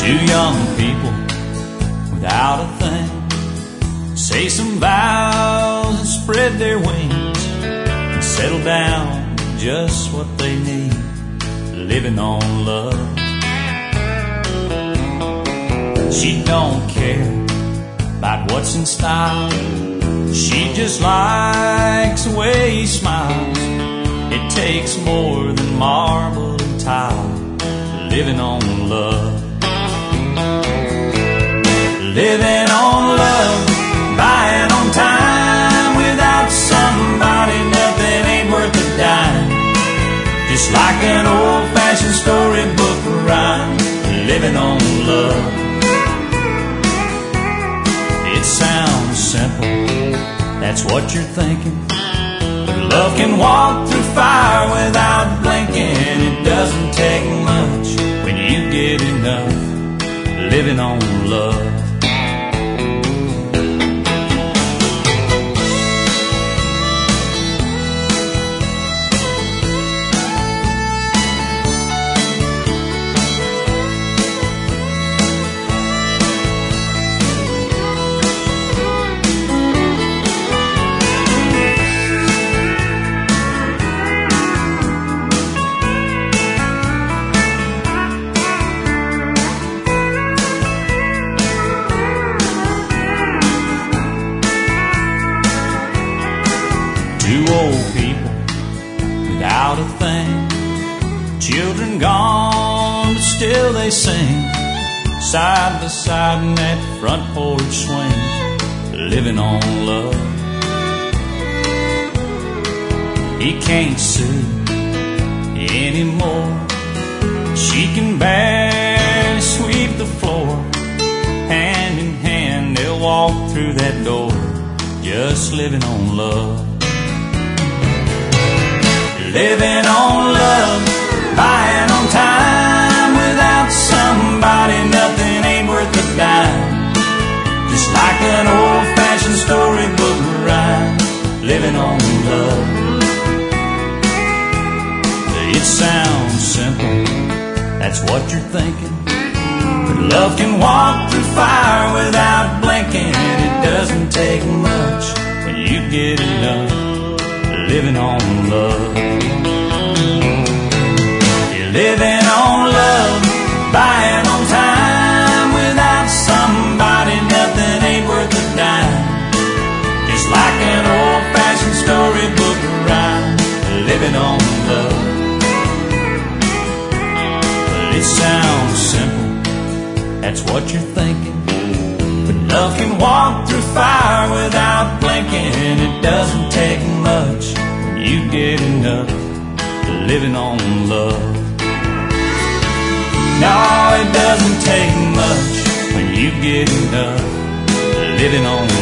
Two young people without a thing say some vows and spread their wings and settle down to just what they need, living on love. She don't care about what's in style, she just likes the way he smiles. It takes more than marble and tile, living on love. Living on love, buying on time. Without somebody, nothing ain't worth a dime. Just like an old-fashioned storybook rhyme, living on love. It sounds simple, that's what you're thinking, but love can walk through fire without blinking. It doesn't take much when you get enough, living on love. Two old people without a thing, children gone, but still they sing, side by side in that front porch swing, living on love. He can't see anymore, she can barely sweep the floor. Hand in hand they'll walk through that door, just living on love. Living on love, buying on time. Without somebody, nothing ain't worth a dime. Just like an old-fashioned storybook rhyme, living on love. It sounds simple, that's what you're thinking, but love can walk through fire without blinking. It doesn't take much when you get enough, living on love. You're living on love, buying on time. Without somebody, nothing ain't worth a dime. Just like an old-fashioned storybook rhyme, living on love. But it sounds simple, that's what you're thinking, but love can walk through fire without blinking. It doesn't take much when you get enough, living on love. No, it doesn't take much when you get enough, living on